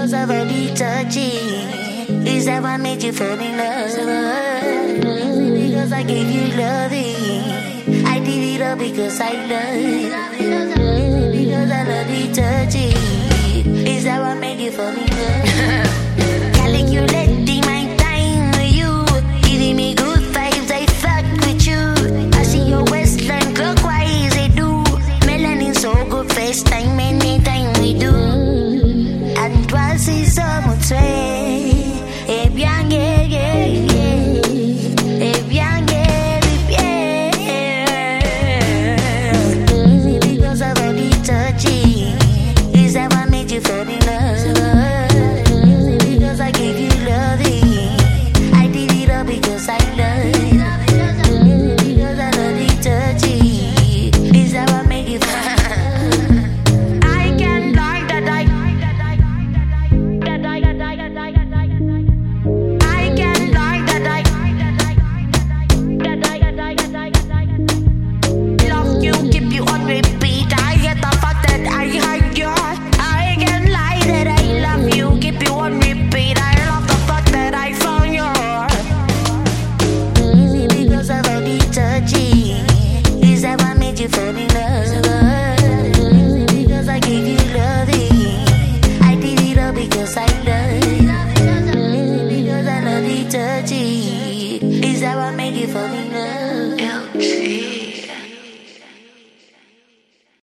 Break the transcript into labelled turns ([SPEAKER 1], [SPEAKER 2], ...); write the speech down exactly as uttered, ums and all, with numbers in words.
[SPEAKER 1] because of early touching. Is that what made you fall in love? Because I gave you loving. I did it all because I love. Because I love you touching. Is that what made you fall in love?